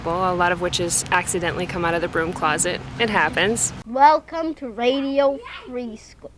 Well, a lot of witches accidentally come out of the broom closet. It happens. Welcome to Radio Free School.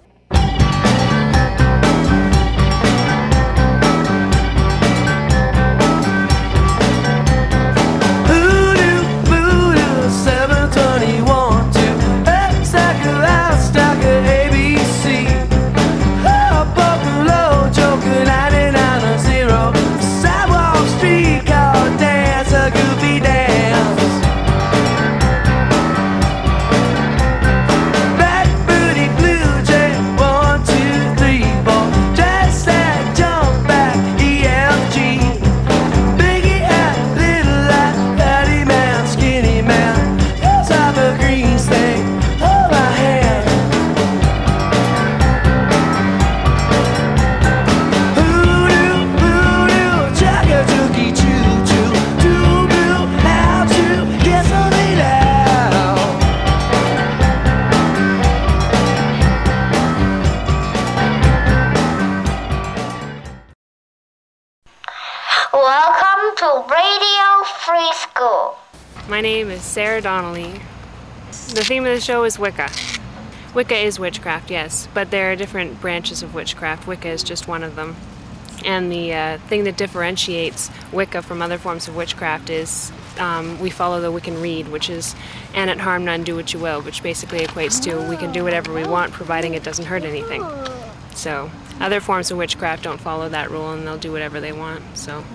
Welcome to Radio Free School. My name is Sarah Donnelly. The theme of the show is Wicca. Wicca is witchcraft, yes, but there are different branches of witchcraft. Wicca is just one of them. And the thing that differentiates Wicca from other forms of witchcraft is we follow the Wiccan Rede, which is "an it harm none, do what you will," which basically equates to we can do whatever we want providing it doesn't hurt anything. So other forms of witchcraft don't follow that rule and they'll do whatever they want. So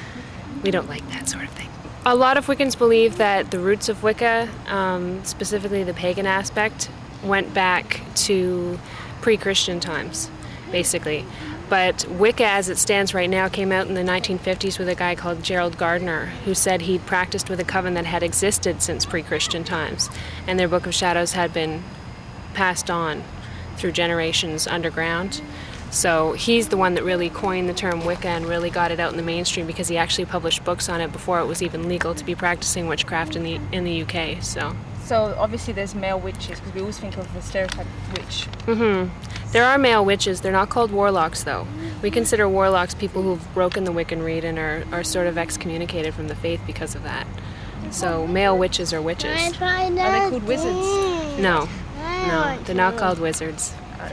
we don't like that sort of thing. A lot of Wiccans believe that the roots of Wicca, specifically the pagan aspect, went back to pre-Christian times, basically. But Wicca, as it stands right now, came out in the 1950s with a guy called Gerald Gardner, who said he'd practiced with a coven that had existed since pre-Christian times, and their Book of Shadows had been passed on through generations underground. So he's the one that really coined the term Wicca and really got it out in the mainstream because he actually published books on it before it was even legal to be practicing witchcraft in the UK. So obviously there's male witches because we always think of the stereotype witch. There are male witches. They're not called warlocks, though. We consider warlocks people who've broken the Wiccan Rede and are sort of excommunicated from the faith because of that. So male witches are witches. Are they called wizards? No, they're not called wizards.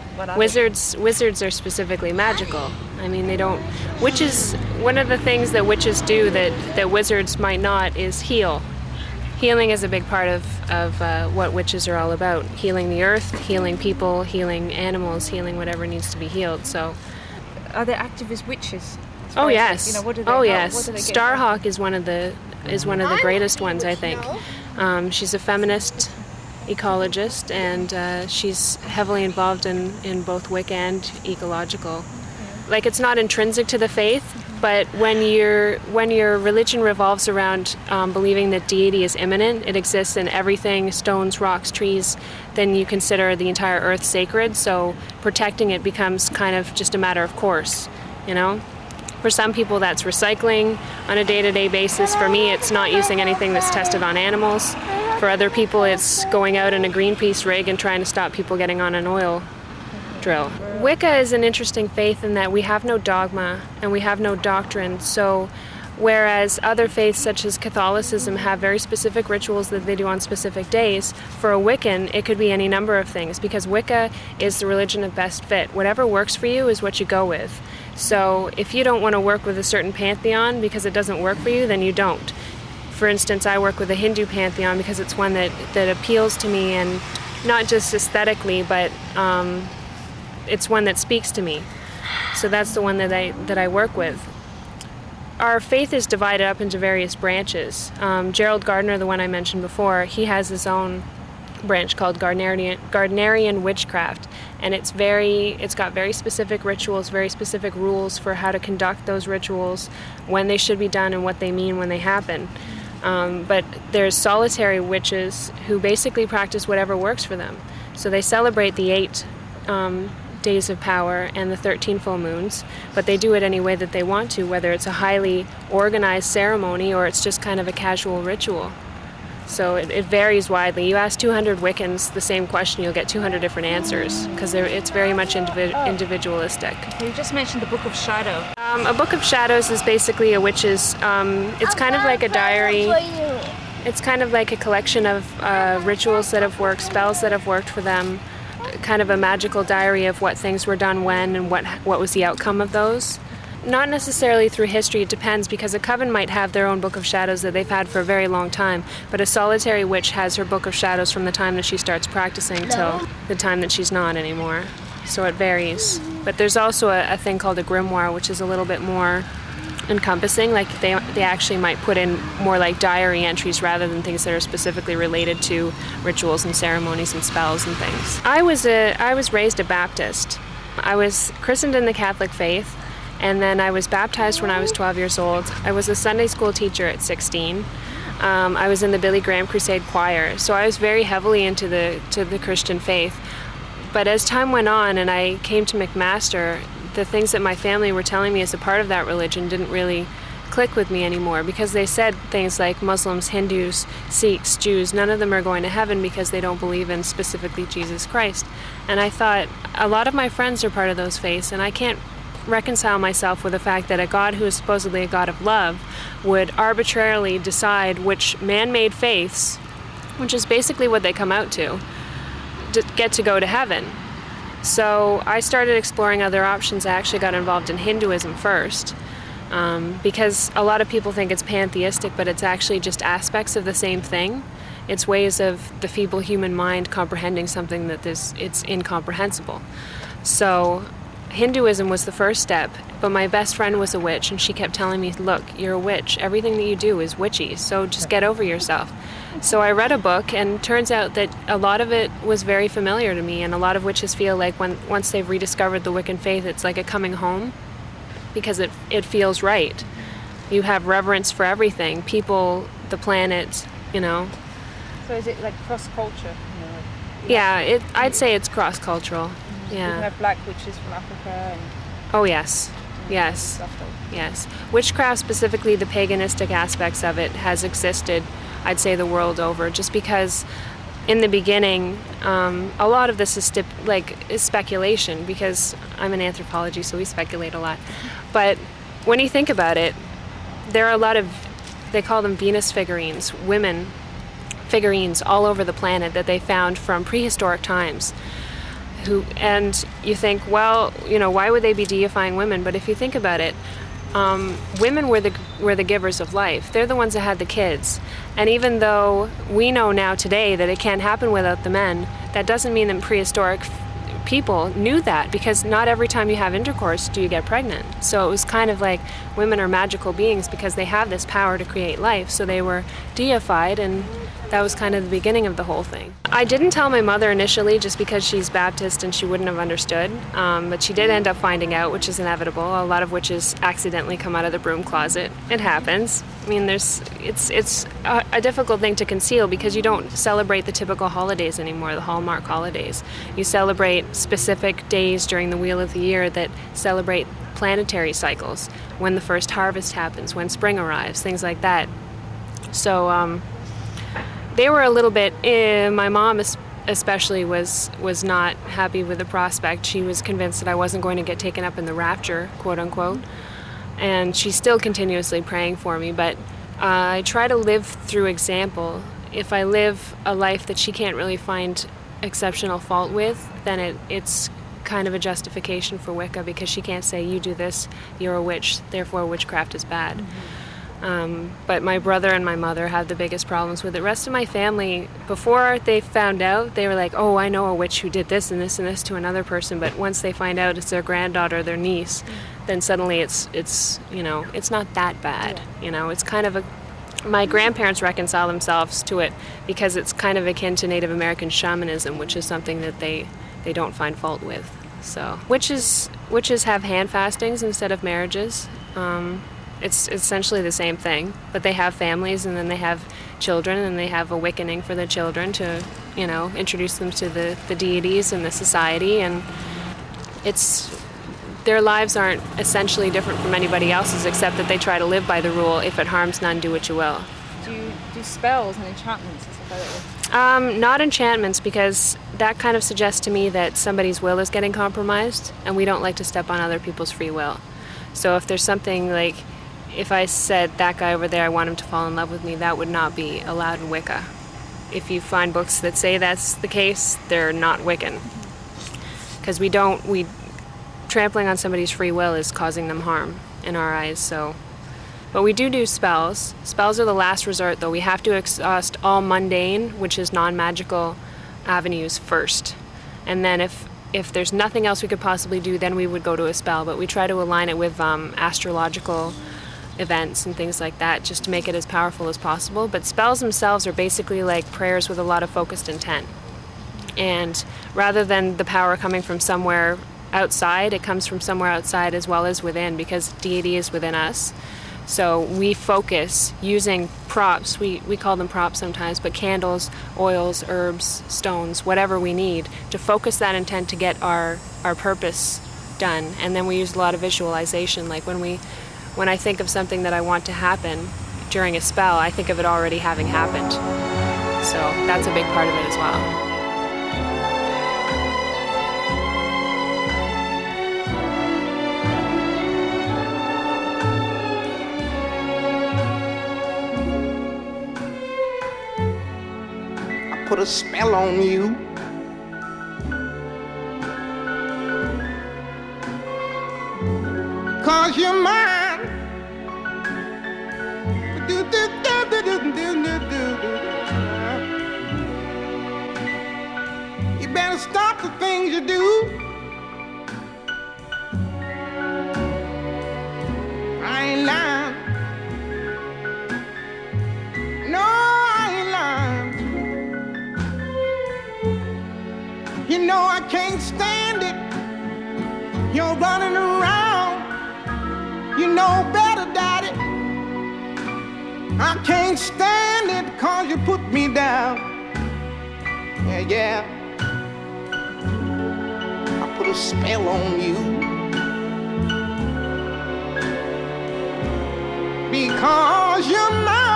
Wizards are specifically magical. I mean, they don't... Witches, one of the things that witches do that wizards might not is heal. Healing is a big part of what witches are all about. Healing the earth, healing people, healing animals, healing whatever needs to be healed. So, are they active as witches? Oh yes. What do they, yes. Starhawk is one of the greatest ones, I think. She's a feminist ecologist, and she's heavily involved in both Wicca and ecological. Like, it's not intrinsic to the faith, but when your religion revolves around believing that deity is immanent, it exists in everything, stones, rocks, trees, then you consider the entire earth sacred, so protecting it becomes kind of just a matter of course, you know? For some people that's recycling on a day-to-day basis. For me, it's not using anything that's tested on animals. For other people, it's going out in a Greenpeace rig and trying to stop people getting on an oil drill. Wicca is an interesting faith in that we have no dogma and we have no doctrine. So whereas other faiths such as Catholicism have very specific rituals that they do on specific days, for a Wiccan it could be any number of things, because Wicca is the religion of best fit. Whatever works for you is what you go with. So if you don't want to work with a certain pantheon because it doesn't work for you, then you don't. For instance, I work with a Hindu pantheon because it's one that appeals to me, and not just aesthetically, but it's one that speaks to me. So that's the one that I work with. Our faith is divided up into various branches. Gerald Gardner, the one I mentioned before, he has his own branch called Gardnerian witchcraft, and it's got very specific rituals, very specific rules for how to conduct those rituals, when they should be done, and what they mean when they happen. But there's solitary witches who basically practice whatever works for them. So they celebrate the 8 days of power and the 13 full moons, but they do it any way that they want to, whether it's a highly organized ceremony or it's just kind of a casual ritual. So it varies widely. You ask 200 Wiccans the same question, you'll get 200 different answers, because it's very much individualistic. You just mentioned the Book of Shadow. A Book of Shadows is basically a witch's, it's kind of like a diary. It's kind of like a collection of rituals that have worked, spells that have worked for them, kind of a magical diary of what things were done when and what was the outcome of those. Not necessarily through history, it depends, because a coven might have their own book of shadows that they've had for a very long time, but a solitary witch has her book of shadows from the time that she starts practicing till the time that she's not anymore. So it varies. But there's also a thing called a grimoire, which is a little bit more encompassing. Like they actually might put in more like diary entries rather than things that are specifically related to rituals and ceremonies and spells and things. I was raised a Baptist. I was christened in the Catholic faith, and then I was baptized when I was 12 years old. I was a Sunday school teacher at 16. I was in the Billy Graham Crusade choir, so I was very heavily into the Christian faith. But as time went on and I came to McMaster, the things that my family were telling me as a part of that religion didn't really click with me anymore, because they said things like Muslims, Hindus, Sikhs, Jews, none of them are going to heaven because they don't believe in specifically Jesus Christ. And I thought, a lot of my friends are part of those faiths, and I can't reconcile myself with the fact that a God who is supposedly a God of love would arbitrarily decide which man-made faiths, which is basically what they come out to get to go to heaven. So I started exploring other options. I actually got involved in Hinduism first, because a lot of people think it's pantheistic, but it's actually just aspects of the same thing. It's ways of the feeble human mind comprehending something that it's incomprehensible. So Hinduism was the first step, but my best friend was a witch, and she kept telling me, look, you're a witch. Everything that you do is witchy, so just get over yourself. So I read a book, and turns out that a lot of it was very familiar to me, and a lot of witches feel like once they've rediscovered the Wiccan faith, it's like a coming home, because it feels right. You have reverence for everything, people, the planet, you know. So is it like cross-culture? Yeah, I'd say it's cross-cultural. Yeah. You have black witches from Africa and... Oh, yes. Yes. Yes. Witchcraft, specifically the paganistic aspects of it, has existed, I'd say, the world over, just because in the beginning, a lot of this is speculation, because I'm in anthropology, so we speculate a lot. But when you think about it, there are a lot of, they call them Venus figurines, women figurines all over the planet that they found from prehistoric times. And you think, well, you know, why would they be deifying women? But if you think about it, women were the givers of life. They're the ones that had the kids. And even though we know now today that it can't happen without the men, that doesn't mean that prehistoric people knew that, because not every time you have intercourse do you get pregnant. So it was kind of like women are magical beings because they have this power to create life. So they were deified, and that was kind of the beginning of the whole thing. I didn't tell my mother initially just because she's Baptist and she wouldn't have understood, but she did end up finding out, which is inevitable. A lot of witches accidentally come out of the broom closet. It happens. I mean, it's a difficult thing to conceal, because you don't celebrate the typical holidays anymore, the Hallmark holidays. You celebrate specific days during the wheel of the year that celebrate planetary cycles, when the first harvest happens, when spring arrives, things like that. So they were a little bit, my mom especially was not happy with the prospect. She was convinced that I wasn't going to get taken up in the rapture, quote unquote. And she's still continuously praying for me, but I try to live through example. If I live a life that she can't really find exceptional fault with, then it's kind of a justification for Wicca, because she can't say, you do this, you're a witch, therefore witchcraft is bad. But my brother and my mother had the biggest problems with it. The rest of my family, before they found out, they were like, oh, I know a witch who did this and this and this to another person. But once they find out it's their granddaughter, their niece, then suddenly it's you know, it's not that bad. You know, it's kind of my grandparents reconcile themselves to it because it's kind of akin to Native American shamanism, which is something that they don't find fault with. So witches have hand fastings instead of marriages. It's essentially the same thing, but they have families, and then they have children, and they have a wickening for the children to, you know, introduce them to the deities and the society, and their lives aren't essentially different from anybody else's, except that they try to live by the rule, if it harms none, do what you will. Do you do spells and enchantments and stuff like that? Not enchantments, because that kind of suggests to me that somebody's will is getting compromised, and we don't like to step on other people's free will. So if there's something like, if I said, that guy over there, I want him to fall in love with me, that would not be allowed in Wicca. If you find books that say that's the case, they're not Wiccan. Because trampling on somebody's free will is causing them harm in our eyes, so. But we do spells. Spells are the last resort, though. We have to exhaust all mundane, which is non-magical avenues first. And then if there's nothing else we could possibly do, then we would go to a spell. But we try to align it with astrological events and things like that, just to make it as powerful as possible. But spells themselves are basically like prayers with a lot of focused intent. And rather than the power coming from somewhere outside, it comes from somewhere outside as well as within, because deity is within us. So we focus using props, we call them props sometimes, but candles, oils, herbs, stones, whatever we need to focus that intent to get our purpose done. And then we use a lot of visualization. Like when I think of something that I want to happen during a spell, I think of it already having happened. So that's a big part of it as well. Put a spell on you. Cause you're mine. You better stop the things you do. I ain't lying. No, I ain't lying. You know I can't stand it. You're running around. You know better, Daddy. I can't stand it 'cause you put me down. Yeah. I put a spell on you. Because you're mine.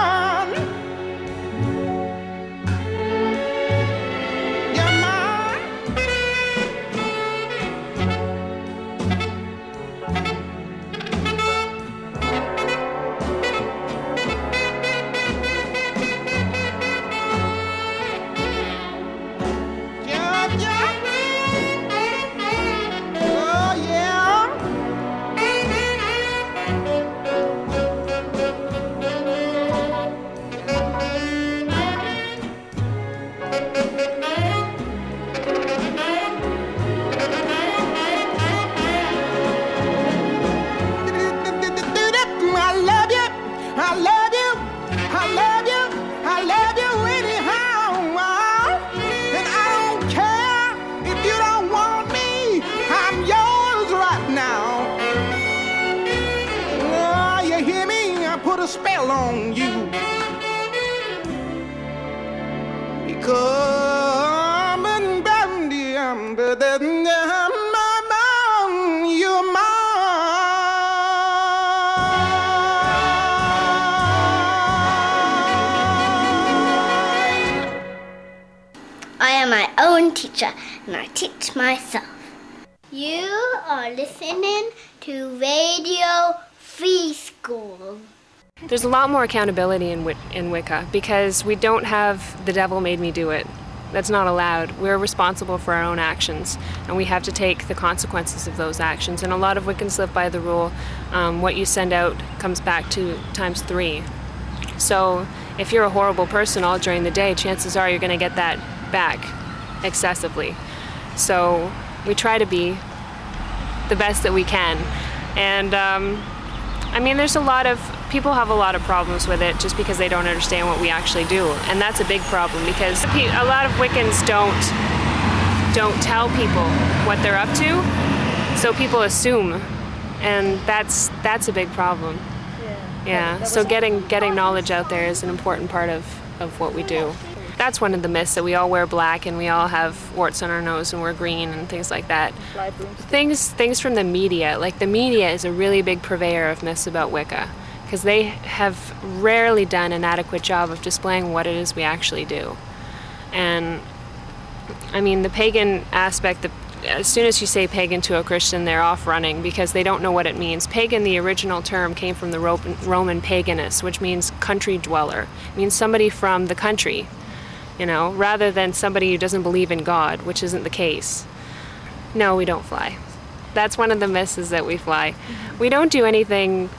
A spell on you because you're mine. I am my own teacher and I teach myself. You are listening to Radio Free School. There's a lot more accountability in Wicca because we don't have the devil made me do it. That's not allowed. We're responsible for our own actions and we have to take the consequences of those actions. And a lot of Wiccans live by the rule, what you send out comes back to times 3. So if you're a horrible person all during the day, chances are you're going to get that back excessively. So we try to be the best that we can. And there's people have a lot of problems with it just because they don't understand what we actually do. And that's a big problem because a lot of Wiccans don't tell people what they're up to, so people assume, and that's a big problem. Yeah. So getting knowledge out there is an important part of what we do. That's one of the myths, that we all wear black and we all have warts on our nose and we're green and things like that. Things from the media. Like the media is a really big purveyor of myths about Wicca because they have rarely done an adequate job of displaying what it is we actually do. And the pagan aspect, as soon as you say pagan to a Christian, they're off running because they don't know what it means. Pagan, the original term, came from the Roman paganus, which means country dweller. It means somebody from the country, rather than somebody who doesn't believe in God, which isn't the case. No, we don't fly. That's one of the myths, is that we fly. We don't do anything.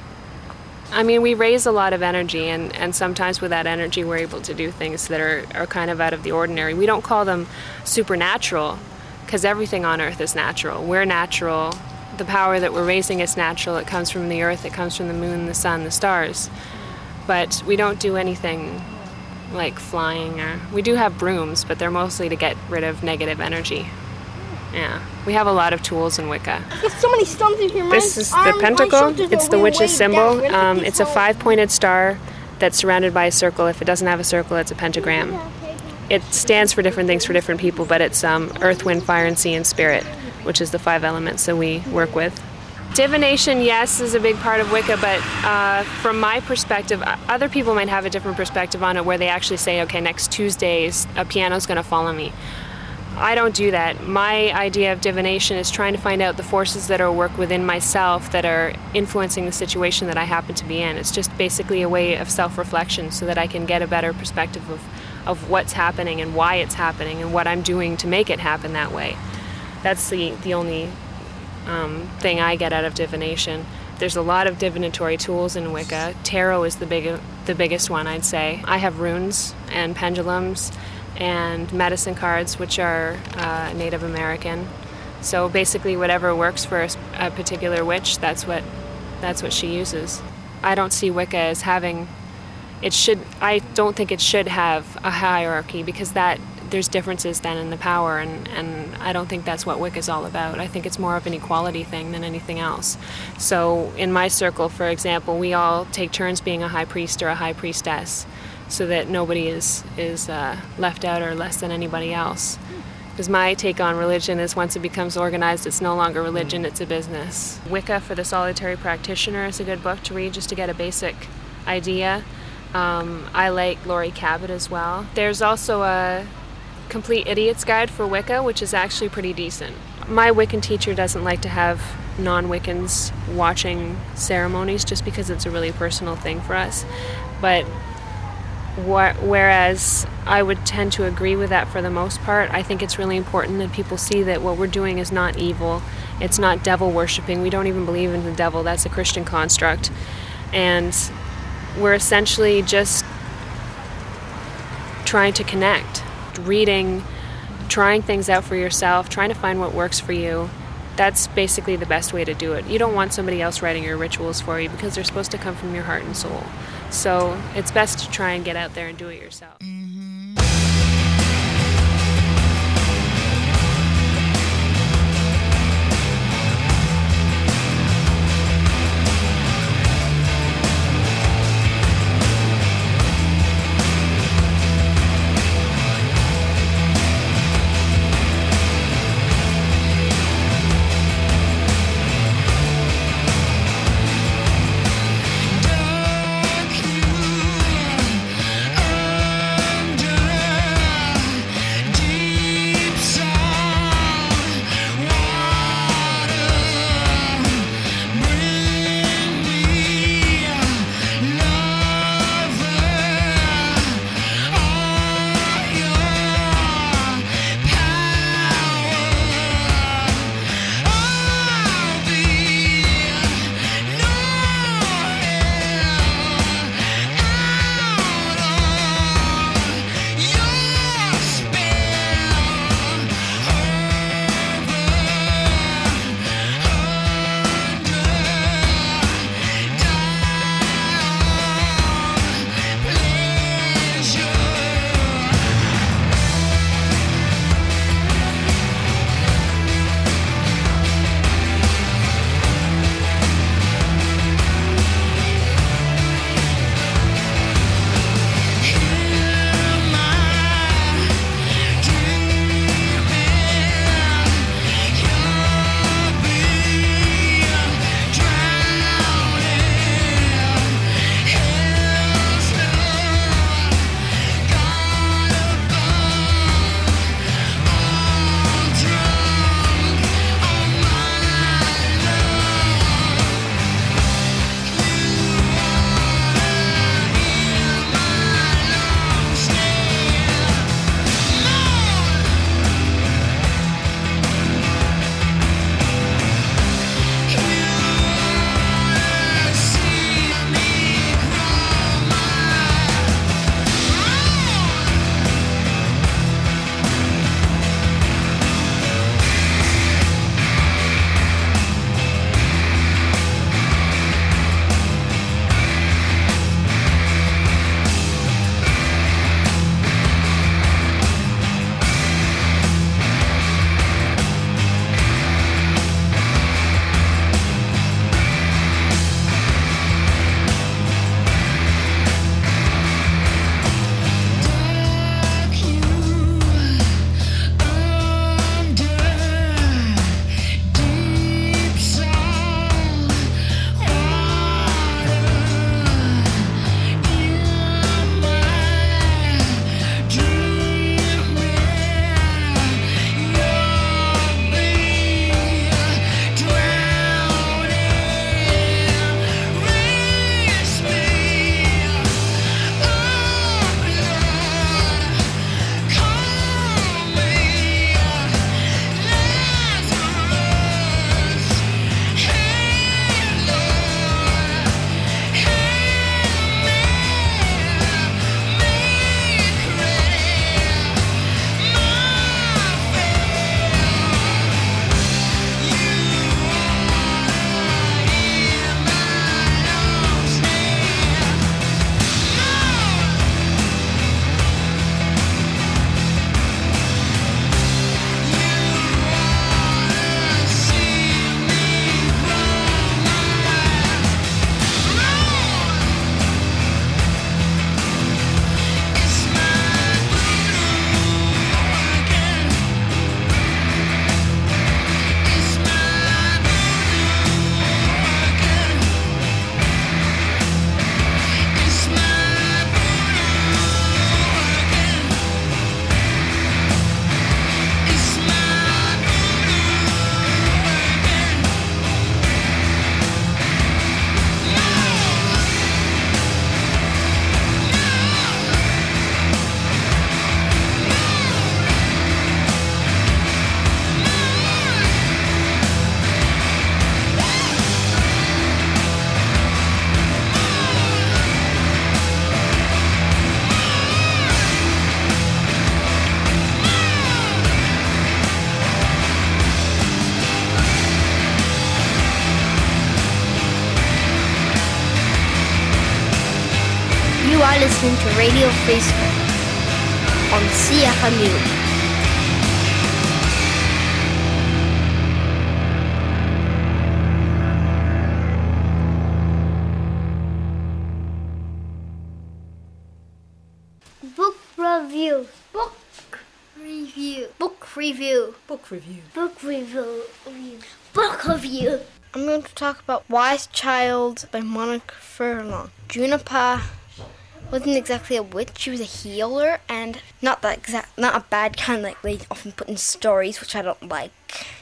I mean, we raise a lot of energy, and sometimes with that energy we're able to do things that are kind of out of the ordinary. We don't call them supernatural, because everything on Earth is natural. We're natural. The power that we're raising is natural. It comes from the Earth, it comes from the moon, the sun, the stars. But we don't do anything like flying. We do have brooms, but they're mostly to get rid of negative energy. Yeah, we have a lot of tools in Wicca. There's so many stones in here. This is the pentacle. It's the witch's symbol. It's a 5-pointed star that's surrounded by a circle. If it doesn't have a circle, it's a pentagram. It stands for different things for different people, but it's earth, wind, fire, and sea, and spirit, which is the 5 elements that we work with. Divination, yes, is a big part of Wicca, but from my perspective, other people might have a different perspective on it, where they actually say, okay, next Tuesday a piano's going to fall on me. I don't do that. My idea of divination is trying to find out the forces that are at work within myself that are influencing the situation that I happen to be in. It's just basically a way of self-reflection so that I can get a better perspective of what's happening and why it's happening and what I'm doing to make it happen that way. That's the only thing I get out of divination. There's a lot of divinatory tools in Wicca. Tarot is the biggest one, I'd say. I have runes and pendulums and medicine cards, which are Native American. So basically whatever works for a particular witch, that's what she uses. I don't see Wicca as having, I don't think it should have a hierarchy, because there's differences then in the power, and I don't think that's what Wicca is all about. I think it's more of an equality thing than anything else. So in my circle, for example, we all take turns being a high priest or a high priestess, so that nobody is left out or less than anybody else. Because my take on religion is, once it becomes organized, it's no longer religion, it's a business. Wicca for the Solitary Practitioner is a good book to read just to get a basic idea. I like Laurie Cabot as well. There's also a Complete Idiot's Guide for Wicca, which is actually pretty decent. My Wiccan teacher doesn't like to have non-Wiccans watching ceremonies, just because it's a really personal thing for us. But whereas I would tend to agree with that for the most part, I think it's really important that people see that what we're doing is not evil. It's not devil worshipping. We don't even believe in the devil. That's a Christian construct. And we're essentially just trying to connect, reading, trying things out for yourself, trying to find what works for you. That's basically the best way to do it. You don't want somebody else writing your rituals for you, because they're supposed to come from your heart and soul. So it's best to try and get out there and do it yourself. Dark moon under listening to Radio Free School on CFMU. Book review. Book review. Book review. Book review. Book review. Book review. I'm going to talk about Wise Child by Monica Furlong. Juniper wasn't exactly a witch. She was a healer, and not a bad kind like they often put in stories, which I don't like,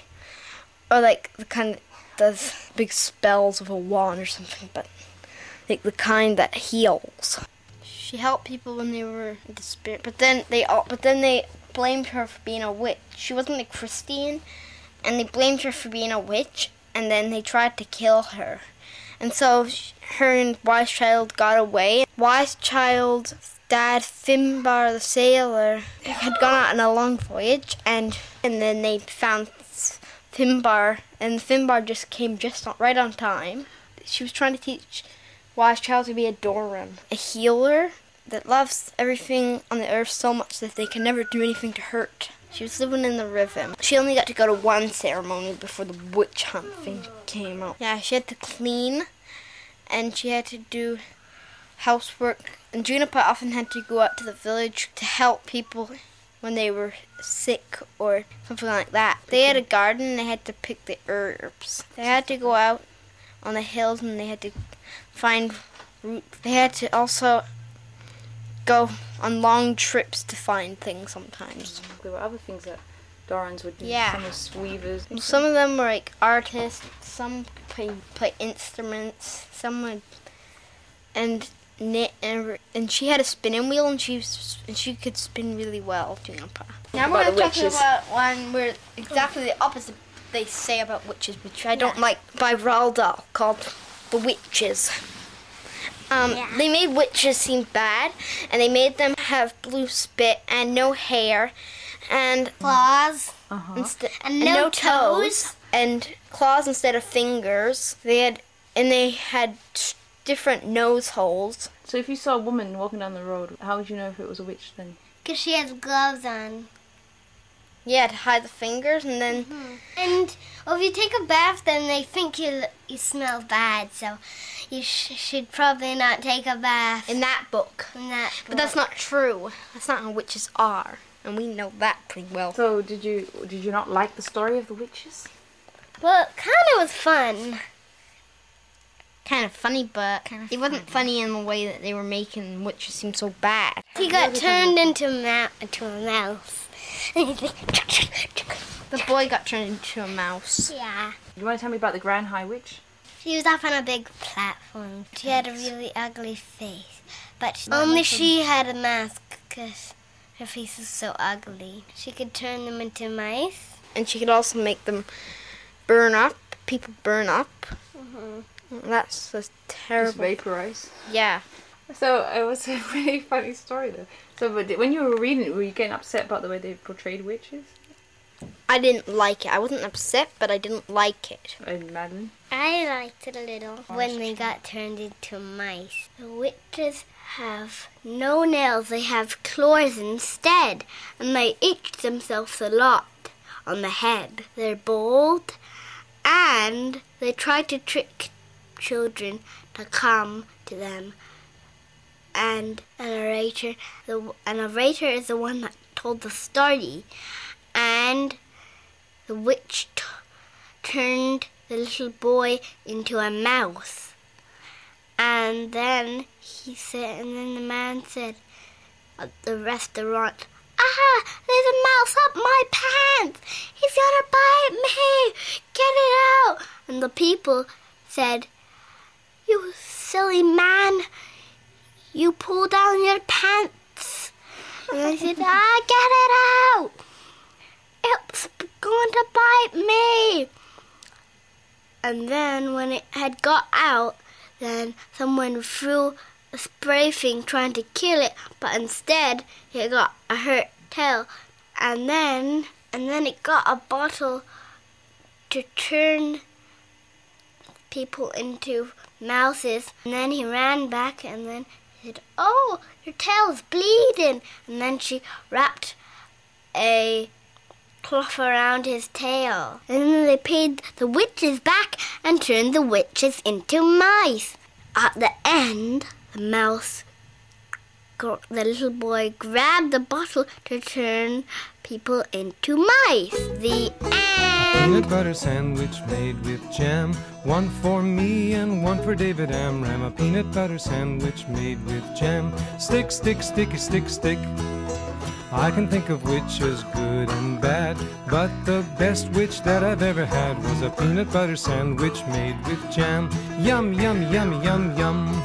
or like the kind that does big spells with a wand or something, but like the kind that heals. She helped people when they were in despair, but then they blamed her for being a witch. She wasn't a Christian, and they blamed her for being a witch, and then they tried to kill her. And so her and Wise Child got away. Wise Child's dad, Finbar the sailor, had gone out on a long voyage, and then they found Finbar, and Finbar just came right on time. She was trying to teach Wise Child to be a Doran, a healer that loves everything on the earth so much that they can never do anything to hurt. She was living in the river. She only got to go to one ceremony before the witch hunt thing came out. Yeah, she had to clean, and she had to do housework. And Juniper often had to go out to the village to help people when they were sick or something like that. They had a garden, and they had to pick the herbs. They had to go out on the hills, and they had to find roots. They had to also go on long trips to find things sometimes. There were other things that Dorans would do. Yeah. Some was weavers. Some of them were like artists, some play instruments, some would and knit, and she had a spinning wheel, and she could spin really well, Juniper. Now we're going to talk about one where exactly the opposite they say about witches, which I don't like, by Roald Dahl, called The Witches. They made witches seem bad, and they made them have blue spit and no hair, and claws, and no toes, and claws instead of fingers. They had different nose holes. So if you saw a woman walking down the road, how would you know if it was a witch then? Because she has gloves on. Yeah, to hide the fingers, and then... And if you take a bath, then they think you smell bad, so you should probably not take a bath. In that book. But that's not true. That's not how witches are, and we know that pretty well. So did you not like the story of the witches? Well, it kind of was fun. Kind of funny, but it wasn't funny in the way that they were making witches seem so bad. He got turned into a mouse. The boy got turned into a mouse. Yeah. You want to tell me about the Grand High Witch? She was up on a big platform. She had a really ugly face, but only she had a mask because her face was so ugly. She could turn them into mice. And she could also make them burn up. People burn up. That's just terrible. Just vaporize. Yeah. So it was a really funny story though. So but when you were reading it, were you getting upset about the way they portrayed witches? I didn't like it. I wasn't upset, but I didn't like it. And Madeline? I liked it a little when they got turned into mice. The witches have no nails. They have claws instead, and they itch themselves a lot on the head. They're bald, and they try to trick children to come to them. And a narrator is the one that told the story. And the witch turned the little boy into a mouse. And then the man said at the restaurant, there's a mouse up my pants. He's gonna bite me. Get it out. And the people said, you silly man, you pull down your pants. And I said, get it out. It's going to bite me. And then when it had got out, then someone threw a spray thing trying to kill it, but instead it got a hurt tail. And then it got a bottle to turn people into mouses. And then he ran back, and then said, "Oh, your tail's bleeding." And then she wrapped a cloth around his tail. And then they paid the witches back and turned the witches into mice. At the end, the little boy grabbed the bottle to turn people into mice. The end. Peanut butter sandwich made with jam, one for me and one for David Amram. A peanut butter sandwich made with jam. Stick, stick, sticky, stick, stick. I can think of witches good and bad, but the best witch that I've ever had was a peanut butter sandwich made with jam. Yum, yum, yum, yum, yum.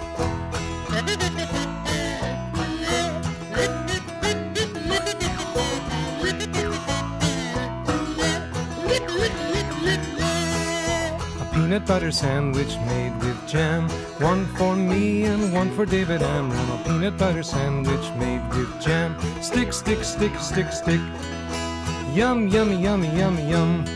Peanut butter sandwich made with jam, one for me and one for David Amram. A peanut butter sandwich made with jam. Stick, stick, stick, stick, stick. Yum, yum, yum, yum, yum.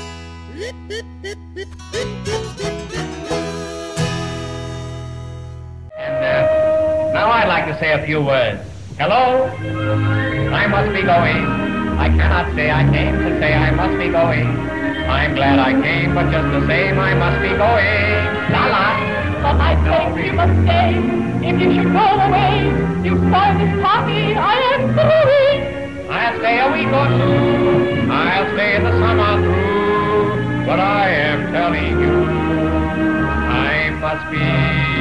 And now I'd like to say a few words. Hello? I must be going. I cannot say I came to say I must be going. I'm glad I came, but just the same I must be going. La la. But I think you must stay. If you should go away, you spoil this party I am throwing. I'll stay a week or two. I'll stay the summer through. But I am telling you, I must be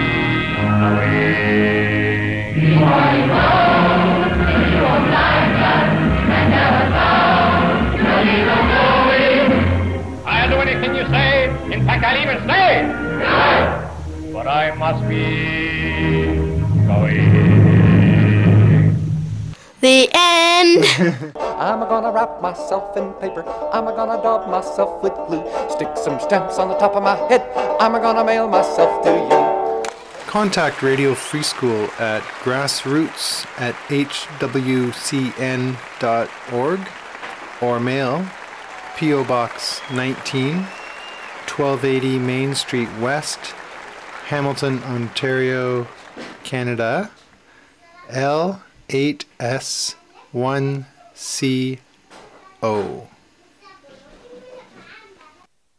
going. Before you go, you won't like us and never found. No need of going. I'll do anything you say. In fact, I'll even stay. No. But I must be going. The end. I'm gonna wrap myself in paper. I'm gonna daub myself with glue. Stick some stamps on the top of my head. I'm gonna mail myself to you. Contact Radio Free School at grassroots@hwcn.org or mail P.O. Box 19, 1280 Main Street West, Hamilton, Ontario, Canada, L8S1CO.